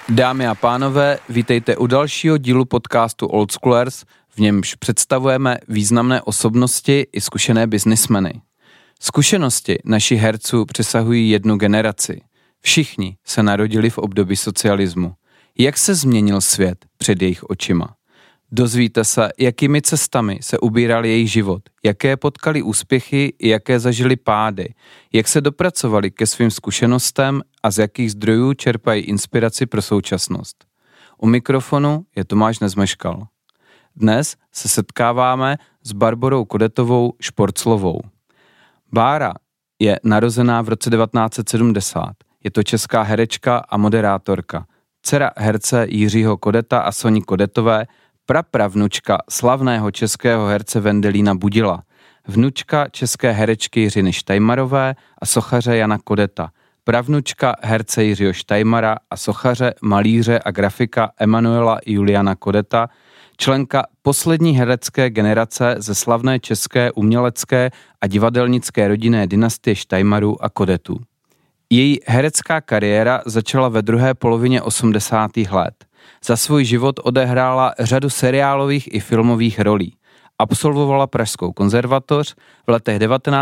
Dámy a pánové, vítejte u dalšího dílu podcastu Old Schoolers, v němž představujeme významné osobnosti i zkušené biznismeny. Zkušenosti našich herců přesahují jednu generaci. Všichni se narodili v období socialismu. Jak se změnil svět před jejich očima? Dozvíte se, jakými cestami se ubíral jejich život, jaké potkali úspěchy i jaké zažili pády, jak se dopracovali ke svým zkušenostem a z jakých zdrojů čerpají inspiraci pro současnost. U mikrofonu je Tomáš Nezmeškal. Dnes se setkáváme s Barborou Kodetovou Šporclovou. Bára je narozená v roce 1970. Je to česká herečka a moderátorka. Dcera herce Jiřího Kodeta a Soni Kodetové, prapravnučka slavného českého herce Vendelína Budila, vnučka české herečky Jiřiny Štajmarové a sochaře Jana Kodeta, pravnučka herce Jiřího Štajmara a sochaře, malíře a grafika Emanuela Juliana Kodeta, členka poslední herecké generace ze slavné české umělecké a divadelnické rodinné dynastie Štajmarů a Kodetů. Její herecká kariéra začala ve druhé polovině 80. let. Za svůj život odehrála řadu seriálových i filmových rolí. Absolvovala Pražskou konzervatoř, v letech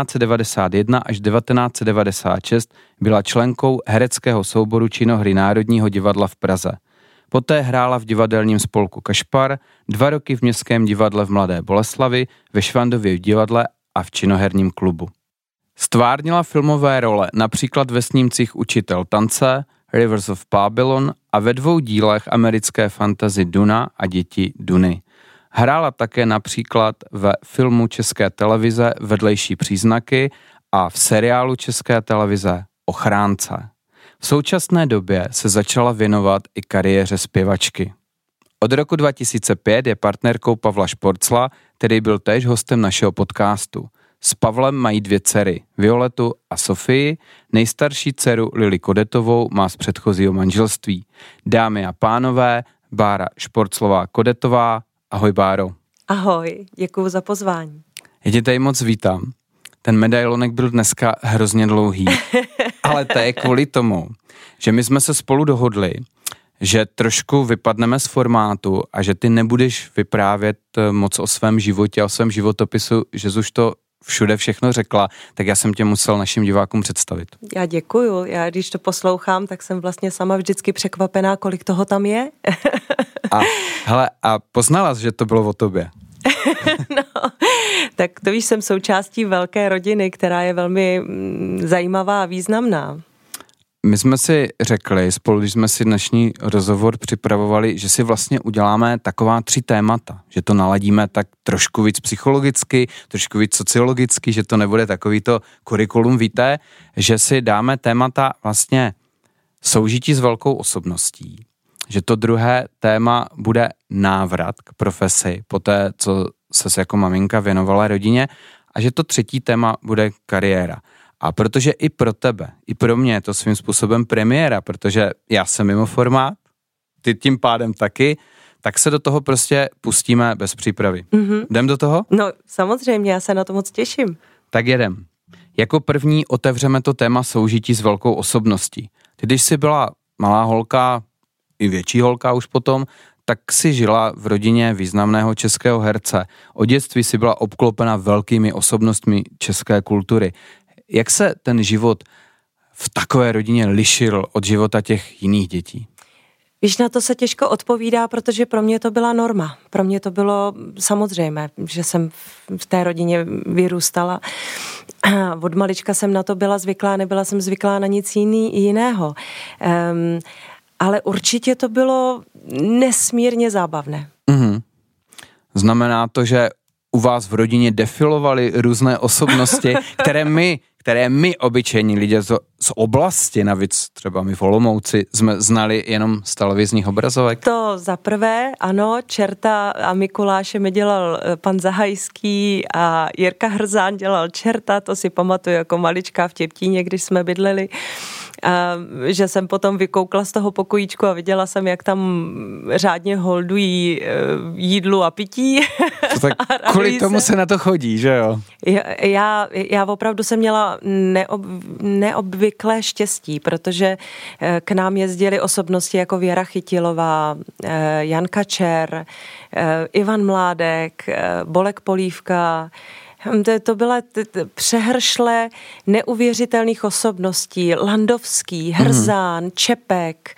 1991 až 1996 byla členkou hereckého souboru činohry Národního divadla v Praze. Poté hrála v divadelním spolku Kašpar, 2 roky v Městském divadle v Mladé Boleslavi, ve Švandově divadle a v činoherním klubu. Stvárnila filmové role například ve snímcích Učitel tance, Rivers of Babylon a ve 2 dílech americké fantasy Duna a Děti Duny. Hrála také například ve filmu České televize Vedlejší příznaky a v seriálu České televize Ochránce. V současné době se začala věnovat i kariéře zpěvačky. Od roku 2005 je partnerkou Pavla Šporcla, který byl též hostem našeho podcastu. S Pavlem mají 2 dcery, Violetu a Sofii, nejstarší dceru Lili Kodetovou má z předchozího manželství. Dámy a pánové, Bára Šporclová Kodetová, ahoj Báro. Ahoj, děkuju za pozvání. Já tě tady moc vítám. Ten medailonek byl dneska hrozně dlouhý, ale to je kvůli tomu, že my jsme se spolu dohodli, že trošku vypadneme z formátu a že ty nebudeš vyprávět moc o svém životě, o svém životopisu, že už to všude všechno řekla, tak já jsem tě musel našim divákům představit. Já děkuju. Já když to poslouchám, tak jsem vlastně sama vždycky překvapená, kolik toho tam je. A poznala jsi, že to bylo o tobě? No, tak to víš, jsem součástí velké rodiny, která je velmi zajímavá a významná. My jsme si řekli, spolu když jsme si dnešní rozhovor připravovali, že si vlastně uděláme taková 3 témata, že to naladíme tak trošku víc psychologicky, trošku víc sociologicky, že to nebude takový to kurikulum vitae, že si dáme témata vlastně soužití s velkou osobností, že to druhé téma bude návrat k profesi, poté co ses jako maminka věnovala rodině, a že to 3. téma bude kariéra. A protože i pro tebe, i pro mě je to svým způsobem premiéra, protože já jsem mimo formát, ty tím pádem taky, tak se do toho prostě pustíme bez přípravy. Jdem do toho? No samozřejmě, já se na to moc těším. Tak jedem. Jako první otevřeme to téma soužití s velkou osobností. Ty, když jsi byla malá holka, i větší holka už potom, tak si žila v rodině významného českého herce. Od dětství si byla obklopena velkými osobnostmi české kultury. Jak se ten život v takové rodině lišil od života těch jiných dětí? Víš, na to se těžko odpovídá, protože pro mě to byla norma. Pro mě to bylo samozřejmé, že jsem v té rodině vyrůstala. Od malička jsem na to byla zvyklá, nebyla jsem zvyklá na nic jiného. Ale určitě to bylo nesmírně zábavné. Znamená to, že u vás v rodině defilovaly různé osobnosti, které my obyčejní lidé z oblasti, navíc třeba my v Olomouci, jsme znali jenom z televizních obrazovek? To za prvé, ano, Čerta a Mikuláše mi dělal pan Zahajský a Jirka Hrzán dělal Čerta, to si pamatuju jako malička v Těptíně, když jsme bydleli. že jsem potom vykoukla z toho pokojíčku a viděla jsem, jak tam řádně holdují jídlu a pití. To tak kvůli tomu se na to chodí, že jo? Já opravdu jsem měla neobvyklé štěstí, protože k nám jezdili osobnosti jako Věra Chytilová, Jan Kačer, Ivan Mládek, Bolek Polívka. To byla přehršle neuvěřitelných osobností. Landovský, Hrzán, Čepek.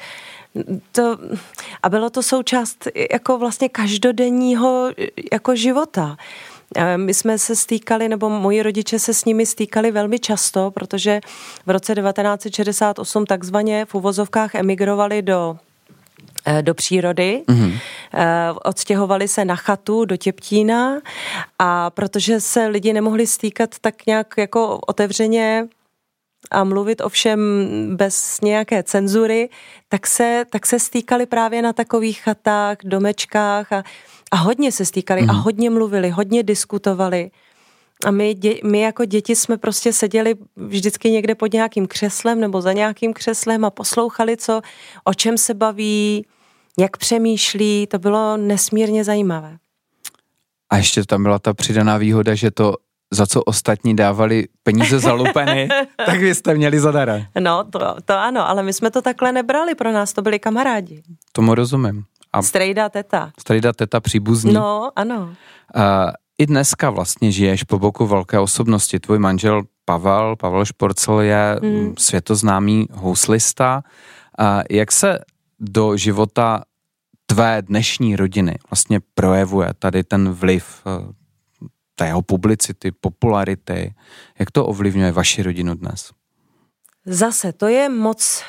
A bylo to součást jako vlastně každodenního jako života. My jsme se stýkali, nebo moji rodiče se s nimi stýkali velmi často, protože v roce 1968 takzvaně v uvozovkách emigrovali do přírody, odstěhovali se na chatu do Těptína a protože se lidi nemohli stýkat tak nějak jako otevřeně a mluvit ovšem bez nějaké cenzury, tak se stýkali právě na takových chatách, domečkách a hodně se stýkali a hodně mluvili, hodně diskutovali. A my jako děti jsme prostě seděli vždycky někde pod nějakým křeslem nebo za nějakým křeslem a poslouchali, o čem se baví, jak přemýšlí. To bylo nesmírně zajímavé. A ještě tam byla ta přidaná výhoda, že to, za co ostatní dávali peníze za lupeny, tak vy jste měli zadara. No, to ano, ale my jsme to takhle nebrali, pro nás to byli kamarádi. Tomu rozumím. A strejda teta. Strejda teta příbuzní. No, ano. I dneska vlastně žiješ po boku velké osobnosti. Tvůj manžel Pavel Šporcel je světoznámý houslista. Jak se do života tvé dnešní rodiny vlastně projevuje tady ten vliv té jeho publicity, popularity? Jak to ovlivňuje vaši rodinu dnes? Zase, to je moc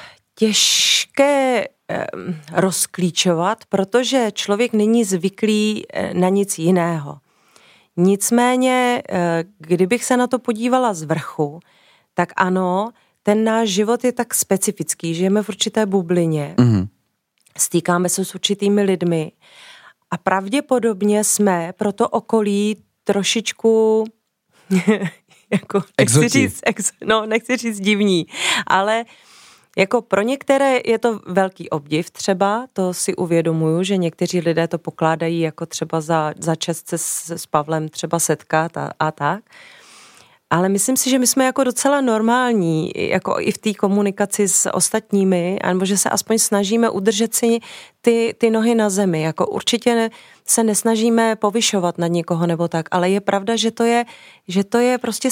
těžké rozklíčovat, protože člověk není zvyklý na nic jiného. Nicméně, kdybych se na to podívala z vrchu, tak ano, ten náš život je tak specifický, žijeme v určité bublině, stýkáme se s určitými lidmi a pravděpodobně jsme pro to okolí trošičku jako, nechci říct divní, ale jako pro některé je to velký obdiv třeba, to si uvědomuju, že někteří lidé to pokládají jako třeba za čest se s Pavlem třeba setkat a tak. Ale myslím si, že my jsme jako docela normální, jako i v té komunikaci s ostatními, anebo že se aspoň snažíme udržet si ty nohy na zemi. Jako určitě se nesnažíme povyšovat nad někoho nebo tak, ale je pravda, že to je prostě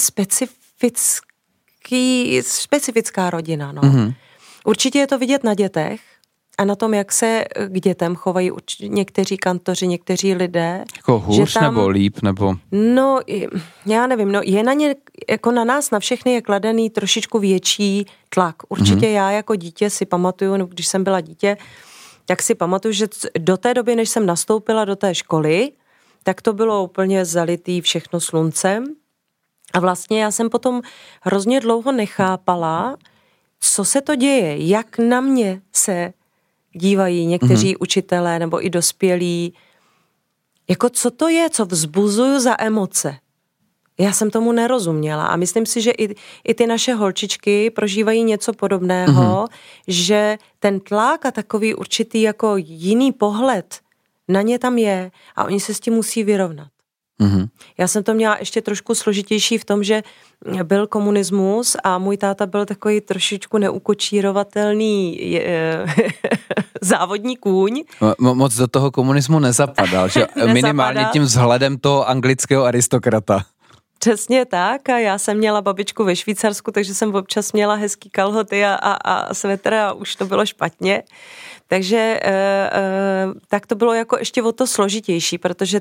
specifická rodina, no. Mm-hmm. Určitě je to vidět na dětech a na tom, jak se k dětem chovají někteří kantoři, někteří lidé. Jako hůř nebo líp, nebo? No, já nevím, je na ně, jako na nás, na všechny je kladený trošičku větší tlak. Určitě já jako dítě si pamatuju, nebo když jsem byla dítě, tak si pamatuju, že do té doby, než jsem nastoupila do té školy, tak to bylo úplně zalitý všechno sluncem. A vlastně já jsem potom hrozně dlouho nechápala, co se to děje, jak na mě se dívají někteří učitelé nebo i dospělí. Jako co to je, co vzbuzuju za emoce. Já jsem tomu nerozuměla a myslím si, že i ty naše holčičky prožívají něco podobného, že ten tlak a takový určitý jako jiný pohled na ně tam je a oni se s tím musí vyrovnat. Já jsem to měla ještě trošku složitější v tom, že byl komunismus a můj táta byl takový trošičku neukočírovatelný závodní kůň. Moc do toho komunismu nezapadal, že minimálně tím vzhledem toho anglického aristokrata. Přesně tak a já jsem měla babičku ve Švýcarsku, takže jsem občas měla hezký kalhoty a svetr a už to bylo špatně. Takže tak to bylo jako ještě o to složitější, protože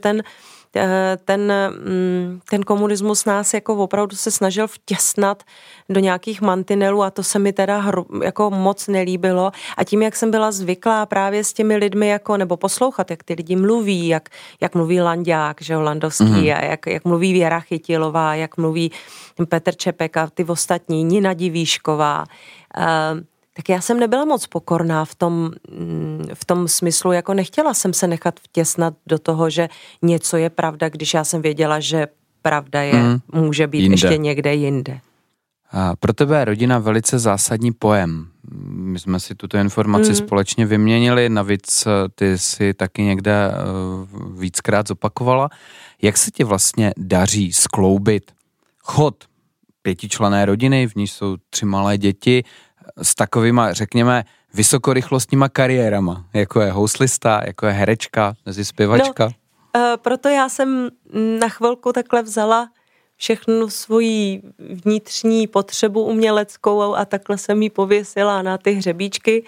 ten komunismus nás jako opravdu se snažil vtěsnat do nějakých mantinelů a to se mi teda jako moc nelíbilo a tím, jak jsem byla zvyklá právě s těmi lidmi jako, nebo poslouchat, jak ty lidi mluví, jak mluví Landák, že jo, Landovský a jak mluví Věra Chytilová, jak mluví Petr Čepek a ty ostatní, Nina Divíšková, tak já jsem nebyla moc pokorná v tom smyslu, jako nechtěla jsem se nechat vtěsnat do toho, že něco je pravda, když já jsem věděla, že pravda může být jinde. Ještě někde jinde. Pro tebe je rodina velice zásadní pojem. My jsme si tuto informaci společně vyměnili, navíc ty si taky někde víckrát zopakovala. Jak se ti vlastně daří skloubit chod 5členné rodiny, v níž jsou 3 malé děti, s takovýma, řekněme, vysokorychlostníma kariérama, jako je houslista, jako je herečka, mezi zpěvačka? No, proto já jsem na chvilku takhle vzala všechnu svoji vnitřní potřebu uměleckou a takhle jsem ji pověsila na ty hřebíčky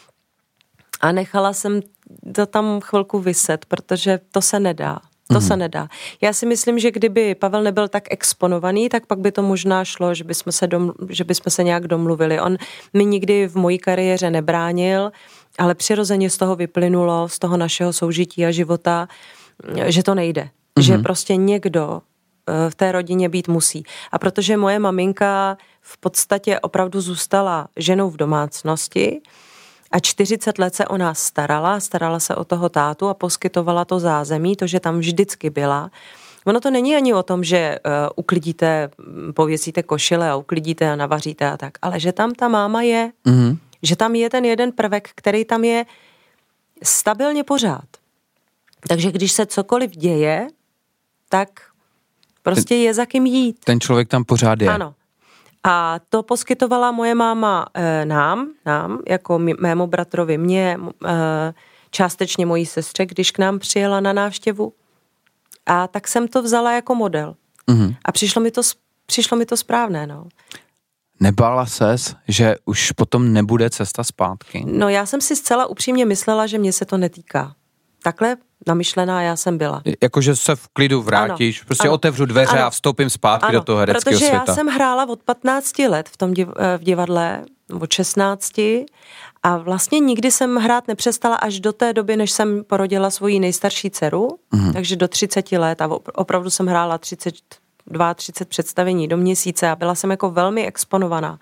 a nechala jsem to tam chvilku viset, protože to se nedá. To se nedá. Já si myslím, že kdyby Pavel nebyl tak exponovaný, tak pak by to možná šlo, že bychom se nějak domluvili. On mi nikdy v mojí kariéře nebránil, ale přirozeně z toho vyplynulo, z toho našeho soužití a života, že to nejde. Že prostě někdo v té rodině být musí. A protože moje maminka v podstatě opravdu zůstala ženou v domácnosti a 40 let se o nás starala se o toho tátu a poskytovala to zázemí, to, že tam vždycky byla. Ono to není ani o tom, že uklidíte, pověsíte košile a uklidíte a navaříte a tak, ale že tam ta máma je, že tam je ten jeden prvek, který tam je stabilně pořád. Takže když se cokoliv děje, tak prostě je za kým jít. Ten člověk tam pořád je. Ano. A to poskytovala moje máma nám, jako mému bratrovi, mě, částečně mojí sestře, když k nám přijela na návštěvu. A tak jsem to vzala jako model. A přišlo mi to správné, no. Nebála ses, že už potom nebude cesta zpátky? No já jsem si zcela upřímně myslela, že mě se to netýká. Takhle namyšlená já jsem byla. Jakože se v klidu vrátíš, ano, prostě ano, otevřu dveře a vstoupím zpátky do toho hereckého světa. Protože já jsem hrála od 15 let v divadle, od 16 a vlastně nikdy jsem hrát nepřestala až do té doby, než jsem porodila svoji nejstarší dceru, takže do 30 let a opravdu jsem hrála 32 představení do měsíce a byla jsem jako velmi exponovaná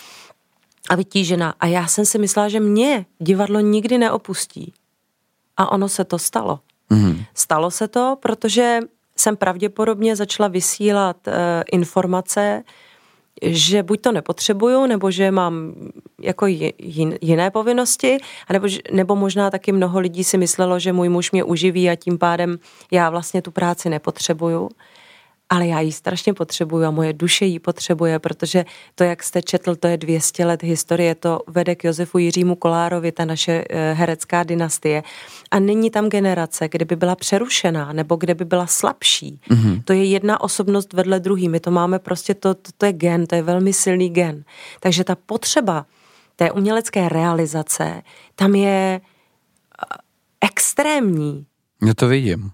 a vytížená. A já jsem si myslela, že mě divadlo nikdy neopustí. A ono se to stalo. Stalo se to, protože jsem pravděpodobně začala vysílat informace, že buď to nepotřebuju, nebo že mám jako jiné povinnosti, nebo možná taky mnoho lidí si myslelo, že můj muž mě uživí a tím pádem já vlastně tu práci nepotřebuju. Ale já ji strašně potřebuju a moje duše ji potřebuje, protože to, jak jste četl, to je 200 let historie, to vede k Josefu Jiřímu Kolárovi, ta naše herecká dynastie. A není tam generace, kde by byla přerušená, nebo kde by byla slabší. To je jedna osobnost vedle druhý. My to máme prostě, to je gen, to je velmi silný gen. Takže ta potřeba té umělecké realizace tam je extrémní. Já to vidím.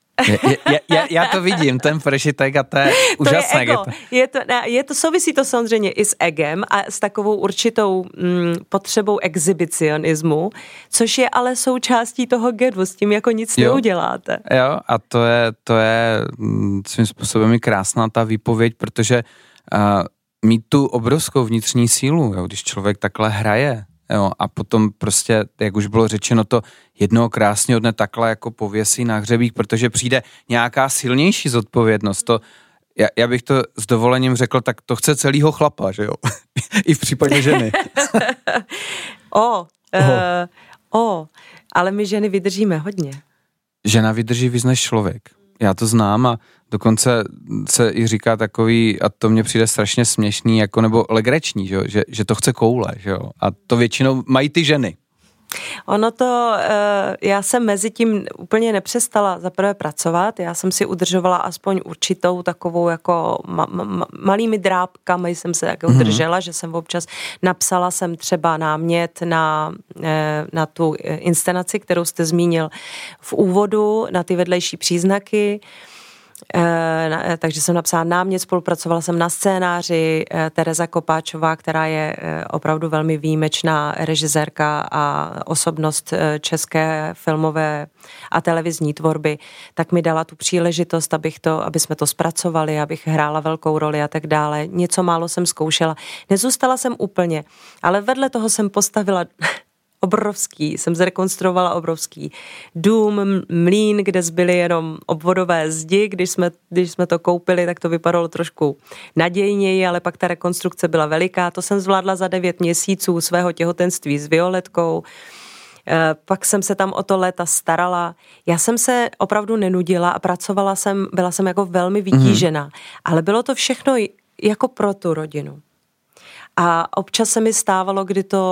Já to vidím, ten prežitek a to je úžasné. Souvisí to samozřejmě i s egem a s takovou určitou potřebou exhibicionismu, což je ale součástí toho genu, s tím jako nic neuděláte. Jo, a to je svým způsobem i krásná ta výpověď, protože mít tu obrovskou vnitřní sílu, jo, když člověk takhle hraje, jo, a potom prostě, jak už bylo řečeno, to jednoho krásného dne takhle jako pověsí na hřebík, protože přijde nějaká silnější zodpovědnost. To, já bych to s dovolením řekl, tak to chce celýho chlapa, že jo? I v případě ženy. Ale my ženy vydržíme hodně. Žena vydrží víc než člověk. Já to znám a dokonce se i říká takový, a to mně přijde strašně směšný, jako nebo legrační, že to chce koule, že jo? A to většinou mají ty ženy. Ono to, já jsem mezi tím úplně nepřestala zaprvé pracovat, já jsem si udržovala aspoň určitou takovou jako malými drápkami jsem se jako udržela, že jsem občas napsala jsem třeba námět na tu inscenaci, kterou jste zmínil v úvodu, na ty vedlejší příznaky. Takže jsem napsala námět, spolupracovala jsem na scénáři. Tereza Kopáčová, která je opravdu velmi výjimečná režisérka a osobnost české filmové a televizní tvorby, tak mi dala tu příležitost, aby jsme to zpracovali, abych hrála velkou roli a tak dále. Něco málo jsem zkoušela. Nezůstala jsem úplně, ale vedle toho jsem postavila obrovský, jsem zrekonstruovala obrovský dům, mlýn, kde zbyly jenom obvodové zdi, když jsme to koupili, tak to vypadalo trošku nadějněji, ale pak ta rekonstrukce byla veliká, to jsem zvládla za 9 měsíců svého těhotenství s Violetkou. Pak jsem se tam o to léta starala. Já jsem se opravdu nenudila a byla jsem jako velmi vytížená. Ale bylo to všechno jako pro tu rodinu. A občas se mi stávalo,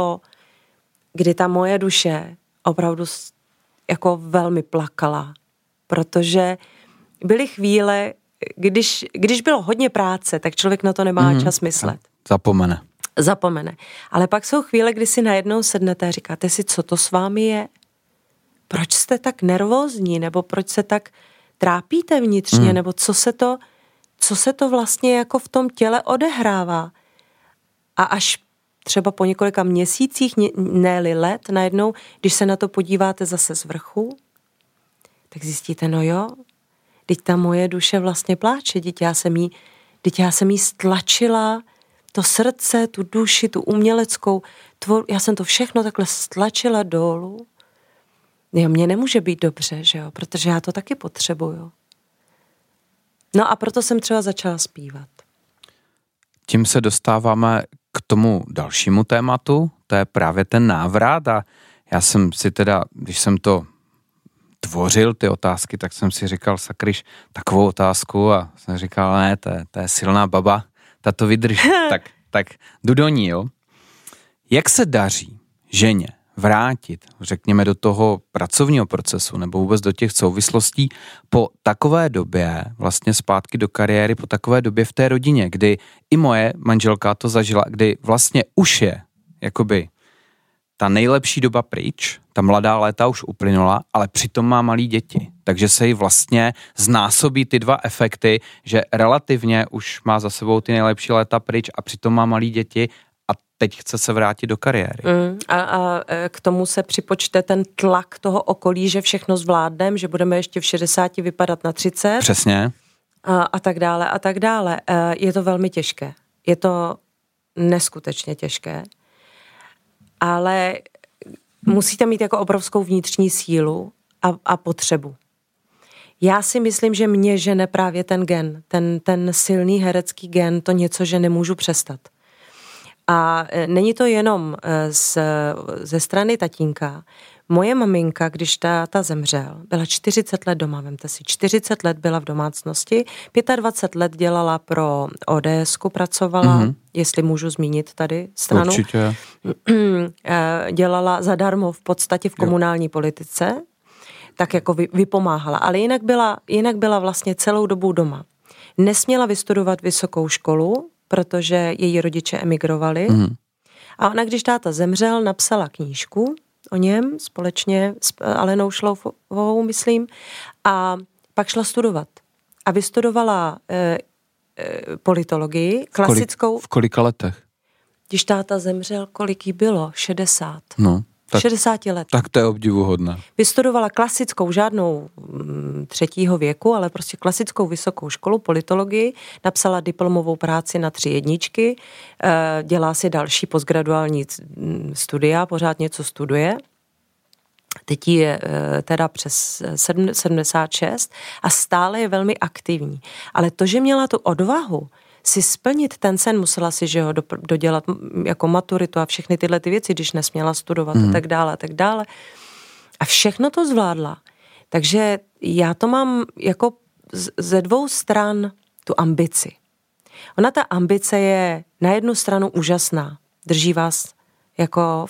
kdy ta moje duše opravdu jako velmi plakala. Protože byly chvíle, když bylo hodně práce, tak člověk na to nemá čas myslet. Zapomene. Ale pak jsou chvíle, kdy si najednou sednete a říkáte si, co to s vámi je? Proč jste tak nervózní? Nebo proč se tak trápíte vnitřně? Nebo co se to vlastně jako v tom těle odehrává? A až třeba po několika měsících, ne-li let, najednou, když se na to podíváte zase z vrchu, tak zjistíte, no jo, teď ta moje duše vlastně pláče, teď já jsem jí stlačila to srdce, tu duši, tu uměleckou tvorbu, já jsem to všechno takhle stlačila dolů. Jo, mně nemůže být dobře, že jo, protože já to taky potřebuju. No a proto jsem třeba začala zpívat. Tím se dostáváme k tomu dalšímu tématu, to je právě ten návrat a já jsem si teda, když jsem to tvořil ty otázky, tak jsem si říkal, sakryš, takovou otázku a jsem říkal, ne, to je silná baba, ta to vydrží, tak jdu do ní, jo. Jak se daří ženě vrátit, řekněme, do toho pracovního procesu nebo vůbec do těch souvislostí po takové době, vlastně zpátky do kariéry, po takové době v té rodině, kdy i moje manželka to zažila, kdy vlastně už je jakoby ta nejlepší doba pryč, ta mladá léta už uplynula, ale přitom má malý děti. Takže se jí vlastně znásobí ty dva efekty, že relativně už má za sebou ty nejlepší léta pryč a přitom má malý děti a teď chce se vrátit do kariéry. A k tomu se připočte ten tlak toho okolí, že všechno zvládneme, že budeme ještě v 60 vypadat na 30. Přesně. A tak dále, a tak dále. Je to velmi těžké. Je to neskutečně těžké. Ale musíte mít jako obrovskou vnitřní sílu a potřebu. Já si myslím, že mě žene právě ten gen, ten silný herecký gen, to něco, že nemůžu přestat. A není to jenom ze strany tatínka. Moje maminka, když táta zemřel, byla 40 let doma, vemte si, 40 let byla v domácnosti, 25 let dělala pro ODS-ku, pracovala, jestli můžu zmínit tady stranu. Určitě. Dělala zadarmo v podstatě v komunální politice, tak jako vypomáhala, ale jinak byla vlastně celou dobu doma. Nesměla vystudovat vysokou školu, protože její rodiče emigrovali. A ona, když táta zemřel, napsala knížku o něm společně s Alenou Šloufovou, myslím, a pak šla studovat. A vystudovala politologii, klasickou. V kolika letech? Když táta zemřel, kolik jí bylo? 60. No. Tak, 60 let. Tak to je obdivuhodné. Vystudovala klasickou, žádnou 3. věku, ale prostě klasickou vysokou školu, politologii, napsala diplomovou práci na 3 jedničky, dělá si další postgraduální studia, pořád něco studuje. Teď je teda přes 76 a stále je velmi aktivní. Ale to, že měla tu odvahu si splnit ten sen, musela si, že ho dodělat jako maturitu a všechny tyhle ty věci, když nesměla studovat a tak dále, a tak dále. A všechno to zvládla. Takže já to mám jako ze 2 stran tu ambici. Ona ta ambice je na jednu stranu úžasná. Drží vás jako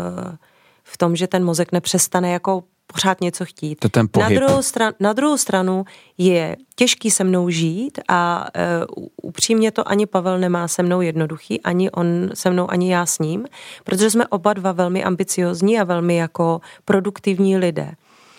v tom, že ten mozek nepřestane jako pořád něco chtít. To ten pohyb. Na druhou stranu je těžký se mnou žít a upřímně to ani Pavel nemá se mnou jednoduchý, ani on se mnou, ani já s ním, protože jsme oba dva velmi ambiciozní a velmi jako produktivní lidé.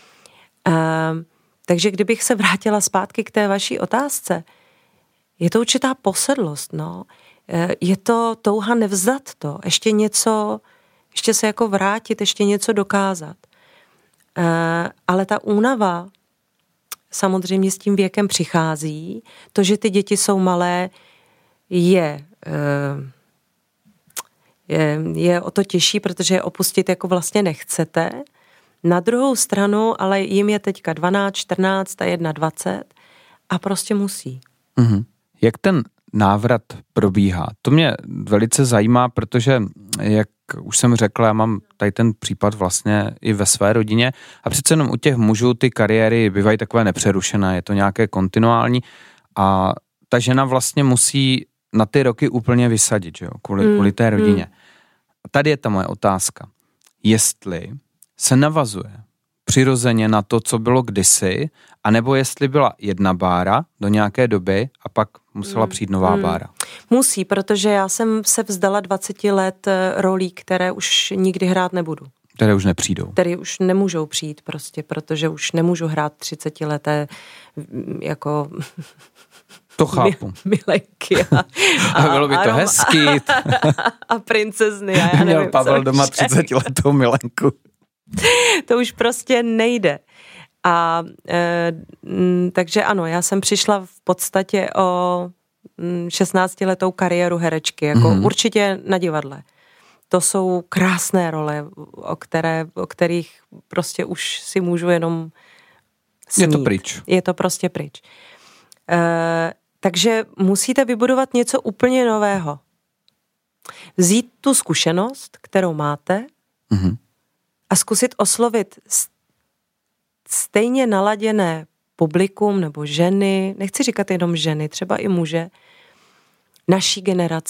Takže kdybych se vrátila zpátky k té vaší otázce, je to určitá posedlost, no. Je to touha nevzdat to, ještě se jako vrátit, ještě něco dokázat. Ale ta únava samozřejmě s tím věkem přichází. To, že ty děti jsou malé, je o to těžší, protože je opustit jako vlastně nechcete. Na druhou stranu, ale jim je teďka 12, 14 a 21 a prostě musí. Mm-hmm. Jak ten návrat probíhá? To mě velice zajímá, protože, jak už jsem řekl, já mám tady ten případ vlastně i ve své rodině a přece jenom u těch mužů ty kariéry bývají takové nepřerušené, je to nějaké kontinuální a ta žena vlastně musí na ty roky úplně vysadit, že jo, kvůli té rodině. A tady je ta moje otázka. Jestli se navazuje přirozeně na to, co bylo kdysi, anebo jestli byla jedna bára do nějaké doby a pak musela přijít nová bára. Musí, protože já jsem se vzdala 20 let rolí, které už nikdy hrát nebudu. Které už nepřijdou. Které už nemůžou přijít prostě, protože už nemůžu hrát 30 leté jako... To chápu. Milenky a bylo by to hezký. A princezny. A já nevím, měl Pavel doma 30 letou Milenku. To už prostě nejde. A takže ano, já jsem přišla v podstatě o 16letou kariéru herečky, jako určitě na divadle. To jsou krásné role, o kterých prostě už si můžu jenom snít. Je to pryč. Je to prostě pryč. Takže musíte vybudovat něco úplně nového. Vzít tu zkušenost, kterou máte, a zkusit oslovit stejně naladěné publikum nebo ženy, nechci říkat jenom ženy, třeba i muže, naší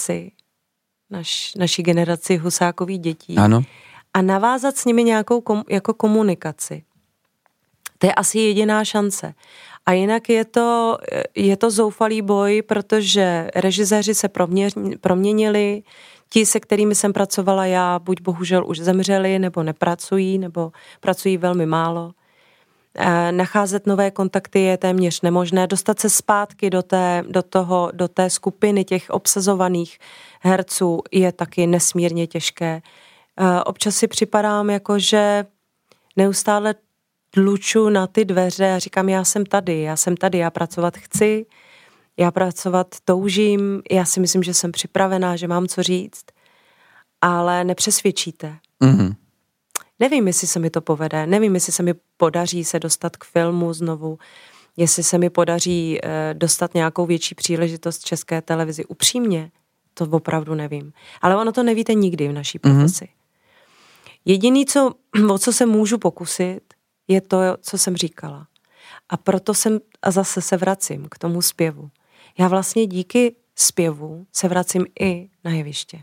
generaci Husákových dětí. Ano. A navázat s nimi nějakou jako komunikaci. To je asi jediná šance. A jinak je to zoufalý boj, protože režiséři se proměnili, ti, se kterými jsem pracovala já, buď bohužel už zemřeli, nebo nepracují, nebo pracují velmi málo. Nacházet nové kontakty je téměř nemožné. Dostat se zpátky do té skupiny těch obsazovaných herců je taky nesmírně těžké. Občas si připadám jako, že neustále tluču na ty dveře a říkám, já jsem tady, já pracovat chci, já pracovat toužím, já si myslím, že jsem připravená, že mám co říct, ale nepřesvědčíte. Mm-hmm. Nevím, jestli se mi to povede, nevím, jestli se mi podaří se dostat k filmu znovu, jestli se mi podaří dostat nějakou větší příležitost České televizi. Upřímně, to opravdu nevím. Ale ono to nevíte nikdy v naší profesi. Jediný, o co se můžu pokusit, je to, co jsem říkala. A proto a zase se vracím k tomu zpěvu. Já vlastně díky zpěvu se vracím i na jeviště.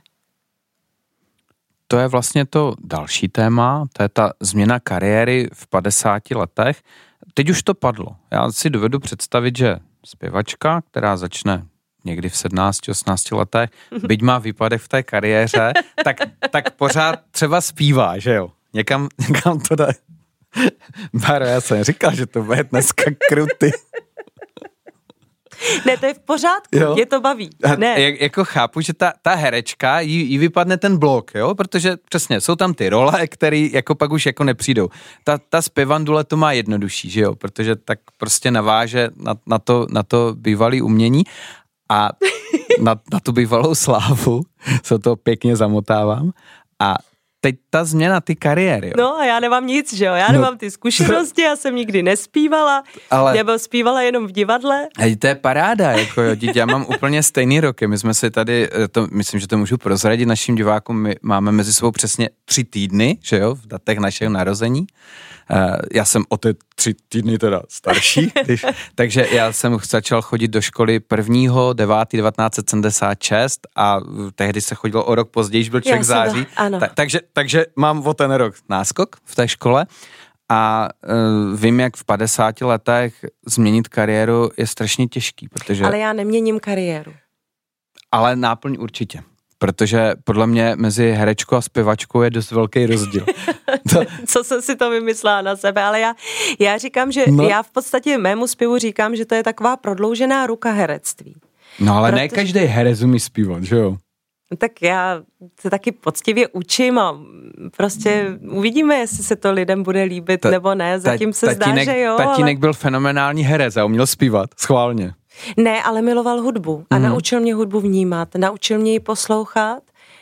To je vlastně to další téma, to je ta změna kariéry v 50 letech. Teď už to padlo. Já si dovedu představit, že zpěvačka, která začne někdy v 17-18 letech, byť má výpadek v té kariéře, tak pořád třeba zpívá, že jo? Někam to jde. Báro, já jsem říkal, že to bude dneska krutý. Ne, to je v pořádku, jo? Mě to baví. Ne. Jako chápu, že ta herečka, jí vypadne ten blok, jo? Protože přesně, jsou tam ty role, které jako pak už jako nepřijdou. Ta zpěvandule to má jednodušší, že jo? Protože tak prostě naváže na to bývalé umění a na tu bývalou slávu, se to pěkně zamotávám a teď ta změna ty kariéry. Jo. No a já nemám nic, že jo, já nemám ty zkušenosti, já jsem nikdy nespívala, nebo zpívala jenom v divadle. Hej, to je paráda, jako jo, dítě, já mám úplně stejný roky, my jsme si tady, myslím, že to můžu prozradit našim divákům, my máme mezi sebou přesně 3 týdny, že jo, v datech našeho narození. Já jsem o ty 3 týdny teda starší, takže já jsem začal chodit do školy 1.9.1976 a tehdy se chodilo o rok později, byl člověk září, takže mám o ten rok náskok v té škole a vím, jak v 50 letech změnit kariéru je strašně těžký, protože... Ale já neměním kariéru. Ale náplň určitě. Protože podle mě mezi herečkou a zpěvačkou je dost velký rozdíl. Co jsem si to vymyslela na sebe, ale já říkám, že já v podstatě mému zpěvu říkám, že to je taková prodloužená ruka herectví. No ale ne každý herec umí zpívat, že jo? Tak já se taky poctivě učím a prostě uvidíme, jestli se to lidem bude líbit nebo ne. Zatím se zdá, že jo. Tatínek byl fenomenální herec a uměl zpívat, schválně. Ne, ale miloval hudbu a naučil mě hudbu vnímat, naučil mě ji poslouchat,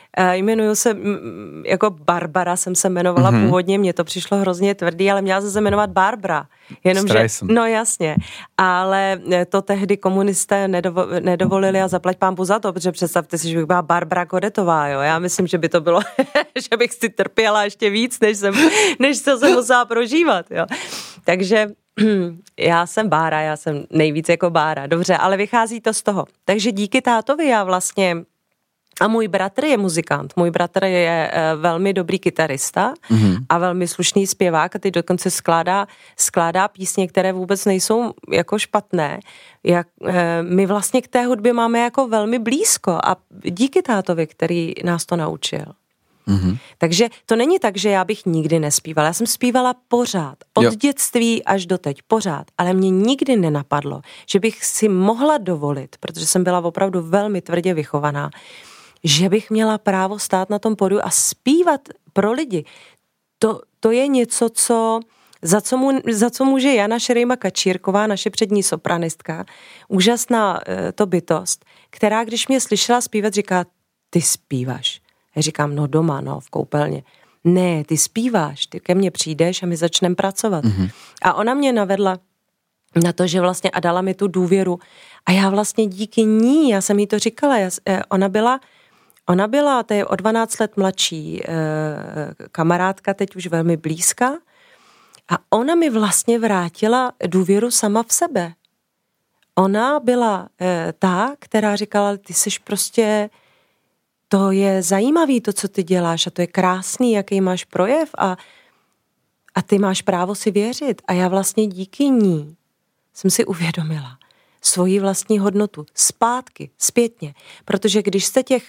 Jmenuju se jako Barbara, jsem se jmenovala původně, mně to přišlo hrozně tvrdý, ale měla se jmenovat Barbara. Jenomže, no jasně, ale to tehdy komunisté nedovolili a zaplať pánbu za to, protože představte si, že bych byla Barbara Kodetová, jo. Já myslím, že by to bylo, že bych si trpěla ještě víc, než co jsem musela prožívat, jo. Takže já jsem Bára, já jsem nejvíc jako Bára, dobře, ale vychází to z toho. Takže díky tátovi já vlastně, a můj bratr je muzikant, můj bratr je velmi dobrý kytarista a velmi slušný zpěvák a teď dokonce skládá písně, které vůbec nejsou jako špatné. My vlastně k té hudbě máme jako velmi blízko a díky tátovi, který nás to naučil. Takže to není tak, že já bych nikdy nespívala. Já jsem zpívala pořád, od dětství až do teď, pořád. Ale mě nikdy nenapadlo, že bych si mohla dovolit, protože jsem byla opravdu velmi tvrdě vychovaná, že bych měla právo stát na tom pódiu a zpívat pro lidi. To je něco, za co může Jana Šerejma Kačírková, naše přední sopranistka, úžasná to bytost, která, když mě slyšela zpívat, říká, ty zpíváš. Já říkám, no doma, no, v koupelně. Ne, ty zpíváš, ty ke mně přijdeš a my začneme pracovat. A ona mě navedla na to, že vlastně a dala mi tu důvěru. A já vlastně díky ní, já jsem jí to říkala, ona byla, to je o 12 let mladší kamarádka, teď už velmi blízká. A ona mi vlastně vrátila důvěru sama v sebe. Ona byla ta, která říkala, ty jsi prostě, to je zajímavý to, co ty děláš a to je krásný, jaký máš projev a ty máš právo si věřit. A já vlastně díky ní jsem si uvědomila svoji vlastní hodnotu zpětně. Protože když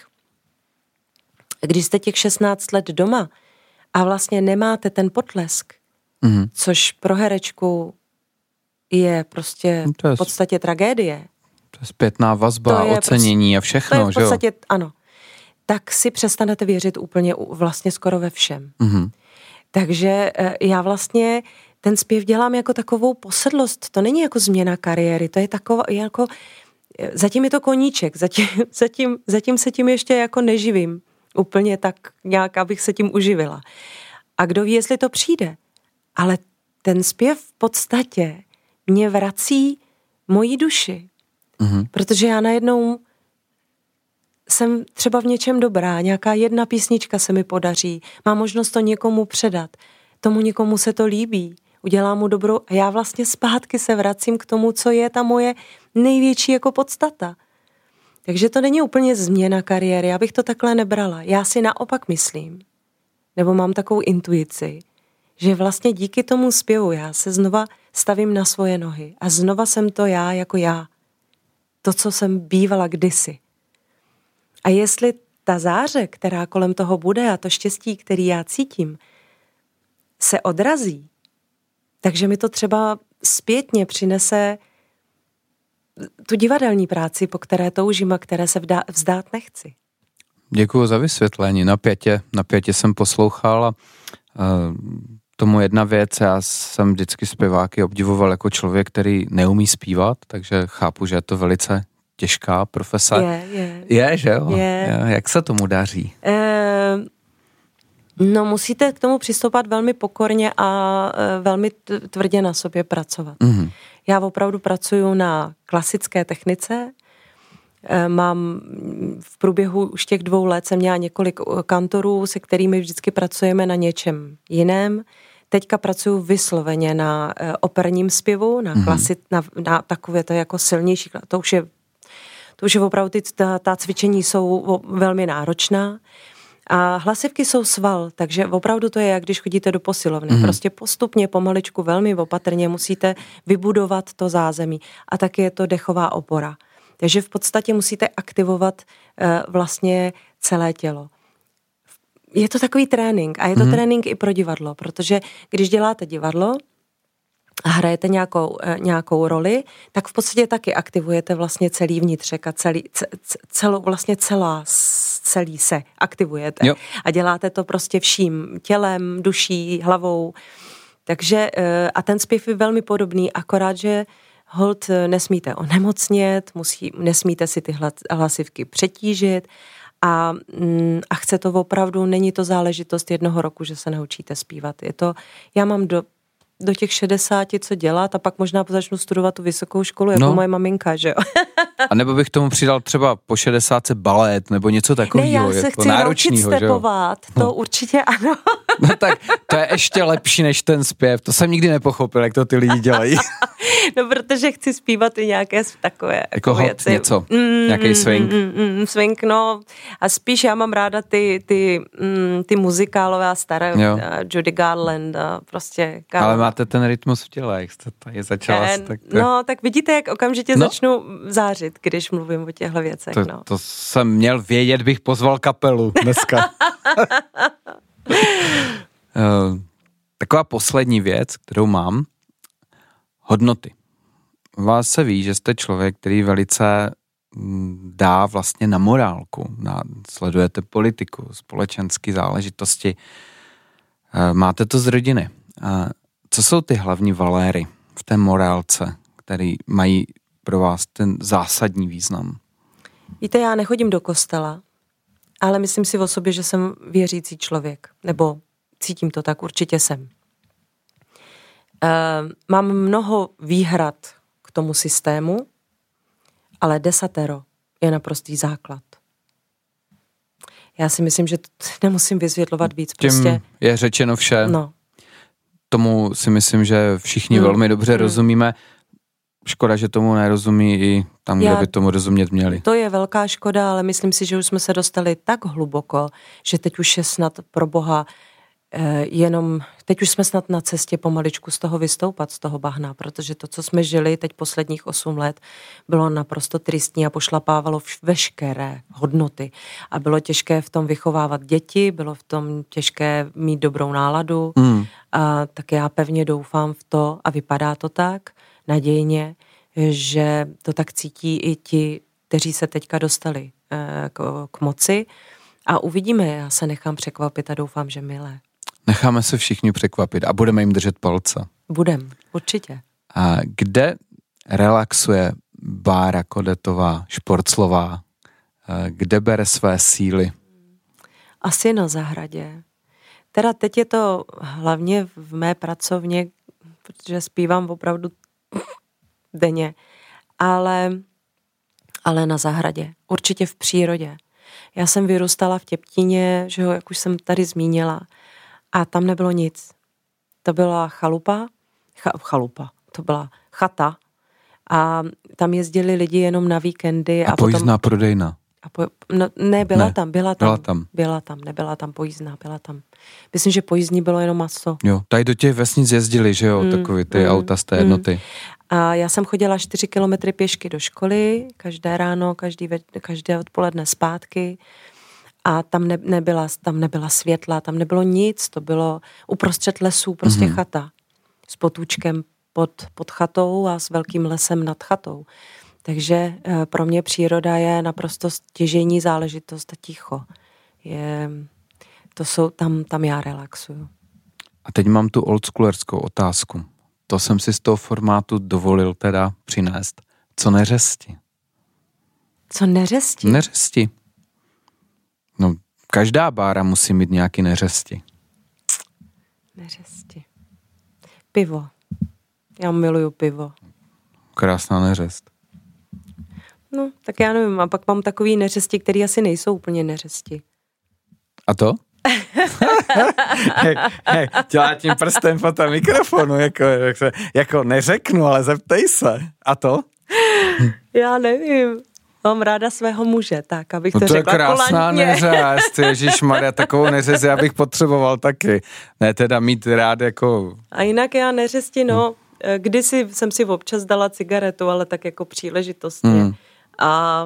jste těch 16 let doma a vlastně nemáte ten potlesk, což pro herečku je prostě v podstatě tragédie. To je zpětná vazba, ocenění a všechno, to je v podstatě, ano. Tak si přestanete věřit úplně vlastně skoro ve všem. Takže já vlastně ten zpěv dělám jako takovou posedlost. To není jako změna kariéry, to je taková jako, zatím je to koníček, zatím se tím ještě jako neživím. Úplně tak nějak, abych se tím uživila. A kdo ví, jestli to přijde. Ale ten zpěv v podstatě mě vrací moji duši. Protože já najednou jsem třeba v něčem dobrá, nějaká jedna písnička se mi podaří, mám možnost to někomu předat, tomu někomu se to líbí, udělám mu dobrou a já vlastně zpátky se vracím k tomu, co je ta moje největší jako podstata. Takže to není úplně změna kariéry, já bych to takhle nebrala. Já si naopak myslím, nebo mám takovou intuici, že vlastně díky tomu zpěvu já se znova stavím na svoje nohy a znova jsem to já jako já. To, co jsem bývala kdysi. A jestli ta záře, která kolem toho bude a to štěstí, který já cítím, se odrazí, takže mi to třeba zpětně přinese tu divadelní práci, po které toužím a které se vzdát nechci. Děkuju za vysvětlení. Napětě jsem poslouchal a tomu jedna věc, já jsem vždycky zpěváky obdivoval jako člověk, který neumí zpívat, takže chápu, že je to velice těžká profese. Je, že jo? Je. Jak se tomu daří? No musíte k tomu přistoupat velmi pokorně a velmi tvrdě na sobě pracovat. Já opravdu pracuju na klasické technice. Mám v průběhu už těch 2 let jsem měla několik kantorů, se kterými vždycky pracujeme na něčem jiném. Teďka pracuju vysloveně na operním zpěvu, na takové to jako silnější, to už je opravdu, ta cvičení jsou velmi náročná. A hlasivky jsou sval, takže opravdu to je, jak když chodíte do posilovny. Prostě postupně, pomaličku, velmi opatrně musíte vybudovat to zázemí. A taky je to dechová opora. Takže v podstatě musíte aktivovat vlastně celé tělo. Je to takový trénink a je to trénink i pro divadlo, protože když děláte divadlo a hrajete nějakou roli, tak v podstatě taky aktivujete vlastně celý vnitřek a celý se aktivujete. Jo. A děláte to prostě vším tělem, duší, hlavou. Takže a ten zpěv je velmi podobný, akorát, že holt nesmíte onemocnět, nesmíte si ty hlasivky přetížit A chce to opravdu, není to záležitost jednoho roku, že se naučíte zpívat. Já mám do těch 60, co dělat a pak možná začnu studovat tu vysokou školu, jako moje maminka, že jo. A nebo bych tomu přidal třeba po 60 balet, nebo něco takového. Ne, já se chci naučit stepovat, to určitě ano. No tak, to je ještě lepší než ten zpěv, to jsem nikdy nepochopil, jak to ty lidi dělají. No, protože chci zpívat i nějaké takové jako věci. Něco, nějaký swing. Swing, no. A spíš já mám ráda ty muzikálové a staré, Judy Garland a prostě. Ale máte ten rytmus v těle, jak jste tady začala. No, tak vidíte, jak okamžitě začnu zářit, když mluvím o těchto věcech. To jsem měl vědět, bych pozval kapelu dneska. Taková poslední věc, kterou mám, hodnoty. Vás se ví, že jste člověk, který velice dá vlastně na morálku, sledujete politiku, společenské záležitosti. Máte to z rodiny. Co jsou ty hlavní valéry v té morálce, které mají pro vás ten zásadní význam? Víte, já nechodím do kostela, ale myslím si o sobě, že jsem věřící člověk, nebo cítím to tak, určitě jsem. Mám mnoho výhrad k tomu systému, ale 10 je naprostý základ. Já si myslím, že nemusím vysvětlovat víc. Tím je řečeno vše. No. Tomu si myslím, že všichni velmi dobře rozumíme. Škoda, že tomu nerozumí i tam, kde by tomu rozumět měli. To je velká škoda, ale myslím si, že už jsme se dostali tak hluboko, že teď už je snad pro Boha teď už jsme snad na cestě pomaličku z toho vystoupat, z toho bahna, protože to, co jsme žili teď posledních 8 let, bylo naprosto tristní a pošlapávalo veškeré hodnoty. A bylo těžké v tom vychovávat děti, bylo v tom těžké mít dobrou náladu. A tak já pevně doufám v to, a vypadá to tak, nadějně, že to tak cítí i ti, kteří se teďka dostali k moci. A uvidíme, já se nechám překvapit a doufám, že milé. Necháme se všichni překvapit a budeme jim držet palce. Budem, určitě. A kde relaxuje Bára Kodetová, Šporclová? Kde bere své síly? Asi na zahradě. Teda teď je to hlavně v mé pracovně, protože zpívám opravdu denně, ale na zahradě. Určitě v přírodě. Já jsem vyrůstala v Těptíně, že jo, jak už jsem tady zmínila, a tam nebylo nic. To byla chalupa, to byla chata a tam jezdili lidi jenom na víkendy. A pojízdná prodejna. Byla tam, nebyla tam pojízdná, byla tam. Myslím, že pojízdní bylo jenom maso. Jo, tady do těch vesnic jezdili, že jo, takový ty auta z té jednoty. A já jsem chodila 4 kilometry pěšky do školy, každé ráno, každé odpoledne zpátky. A tam nebyla světla, tam nebylo nic, to bylo uprostřed lesů, prostě chata. S potůčkem pod chatou a s velkým lesem nad chatou. Takže pro mě příroda je naprosto stěžejní záležitost a ticho. Tam já relaxuju. A teď mám tu oldschoolerskou otázku. To jsem si z toho formátu dovolil teda přinést. Co neřesti? Co neřesti? Neřesti. No, každá bára musí mít nějaký neřesti. Neřesti. Pivo. Já miluju pivo. Krásná neřest. No, tak já nevím. A pak mám takový neřesti, který asi nejsou úplně neřesti. A to? Hej, dělá tím prstem po tom mikrofonu, jako neřeknu, ale zeptej se. A to? Já nevím. Mám ráda svého muže, tak, abych to řekla kulantně. To je krásná neřest, ježišmarja, takovou neřest já bych potřeboval taky. Ne teda mít rád jako... A jinak já neřesti, kdysi jsem si občas dala cigaretu, ale tak jako příležitostně. A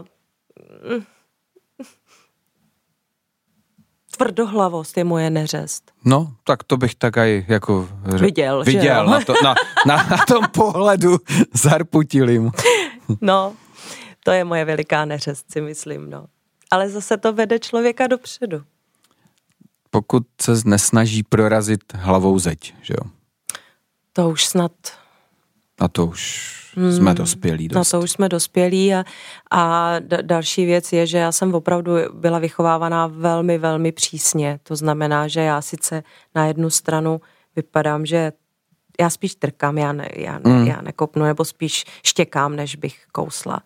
tvrdohlavost je moje neřest. No, tak to bych tak aj jako... Viděl na tom pohledu zarputilým. No, to je moje veliká neřest, si myslím, Ale zase to vede člověka dopředu. Pokud se nesnaží prorazit hlavou zeď, že jo? To už snad Na to už jsme dospělí dost. Na to už jsme dospělí a další věc je, že já jsem opravdu byla vychovávaná velmi, velmi přísně. To znamená, že já sice na jednu stranu vypadám, že já spíš trkám, já nekopnu, nebo spíš štěkám, než bych kousla.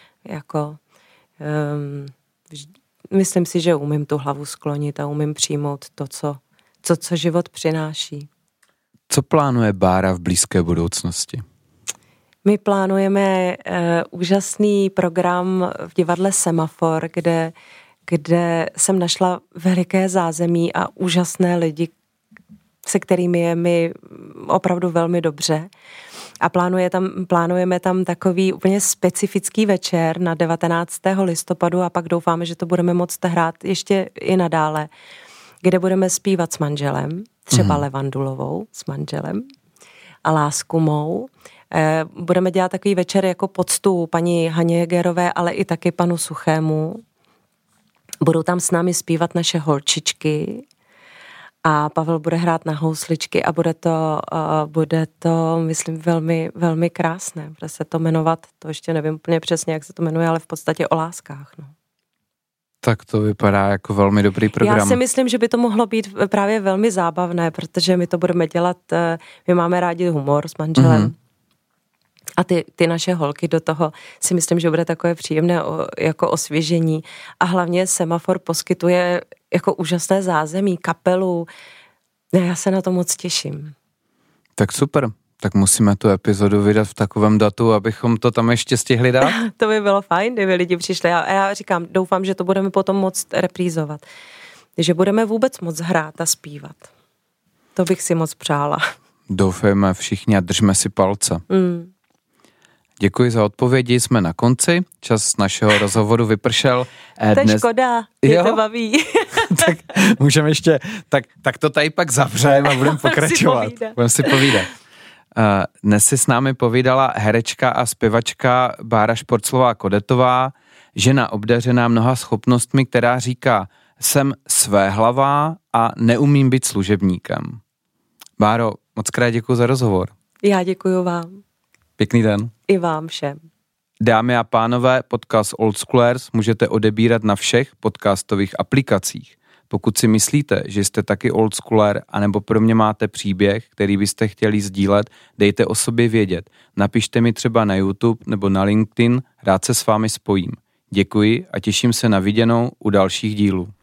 Myslím si, že umím tu hlavu sklonit a umím přijmout to, co život přináší. Co plánuje Bára v blízké budoucnosti? My plánujeme úžasný program v divadle Semafor, kde jsem našla veliké zázemí a úžasné lidi, se kterými je mi opravdu velmi dobře. A plánujeme tam takový úplně specifický večer na 19. listopadu a pak doufáme, že to budeme moct hrát ještě i nadále, kde budeme zpívat s manželem, třeba Levandulovou s manželem a Lásku mou. Budeme dělat takový večer jako poctu paní Haně Jägerové, ale i taky panu Suchému. Budou tam s námi zpívat naše holčičky a Pavel bude hrát na housličky a bude to, myslím, velmi, velmi krásné. Bude se to jmenovat, to ještě nevím úplně přesně, jak se to jmenuje, ale v podstatě o láskách. No. Tak to vypadá jako velmi dobrý program. Já si myslím, že by to mohlo být právě velmi zábavné, protože my to budeme dělat, my máme rádi humor s manželem. A ty naše holky do toho si myslím, že bude takové příjemné jako osvěžení. A hlavně Semafor poskytuje jako úžasné zázemí, kapelu. Já se na to moc těším. Tak super. Tak musíme tu epizodu vydat v takovém datu, abychom to tam ještě stihli dát. To by bylo fajn, kdyby lidi přišli. A já říkám, doufám, že to budeme potom moct reprízovat. Že budeme vůbec moc hrát a zpívat. To bych si moc přála. Doufejme všichni a držme si palce. Děkuji za odpovědi, jsme na konci. Čas našeho rozhovoru vypršel. To je škoda, mě to baví. Tak můžeme ještě, tak to tady pak zavřeme a budeme pokračovat. Budeme si povídat. Dnes si s námi povídala herečka a zpěvačka Bára Šporclová-Kodetová, žena obdařená mnoha schopnostmi, která říká, jsem svéhlavá a neumím být služebníkem. Báro, moc krát děkuji za rozhovor. Já děkuji vám. Pěkný den. I vám všem. Dámy a pánové, podcast Old Schoolers můžete odebírat na všech podcastových aplikacích. Pokud si myslíte, že jste taky old schooler, anebo pro mě máte příběh, který byste chtěli sdílet, dejte o sobě vědět. Napište mi třeba na YouTube nebo na LinkedIn, rád se s vámi spojím. Děkuji a těším se na viděnou u dalších dílů.